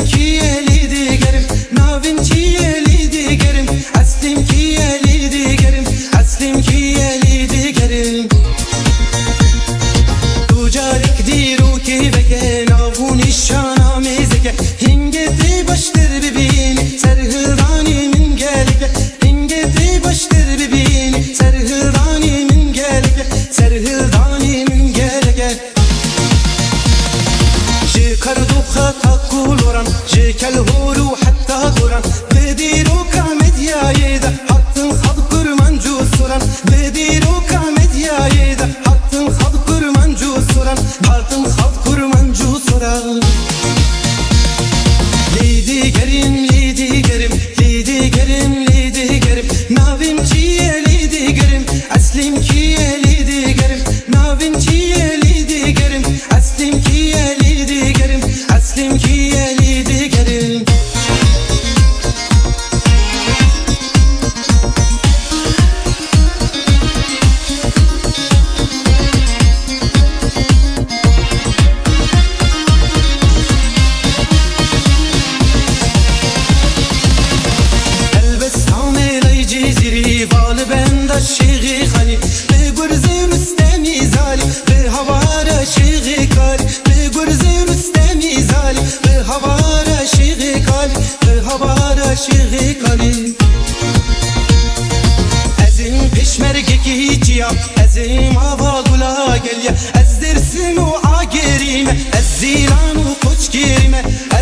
Aslim ki eli digerim, navin ki eli digerim. Aslim ki eli digerim, aslim ki eli digerim. Tucarik diru ki veke, navun işana mezeke. Hingeti baştır bibini, serhırani min gelike. Hingeti baştır bibini, serhırani min gelike. Serhırani min gelike. Jikarduha takuloran, jikel huru hatta kuran. Bediruka medyayeda, hattın had kurmancu suran. Bediruka medyayeda, hattın had kurmancu suran. Hattın had kurmancu suran. Lidi gerim, lidi gerim, lidi gerim, lidi gerim. Navim ciye lidi gerim, aslim kiye lidi gerim. Navim ciye lidi gerim, aslim kiye lidi gerim. Aslim kiye lidi gerim. شيغي خالي بقرزي مستمي زالي بهوارا شيغي كالي بقرزي مستمي زالي بهوارا شيغي كالي بهوارا شيغي كالي أزم بشمركي جيا أزم عباقولا قليا أزدرسم وعاقريمة الزيلان وقوش كريمة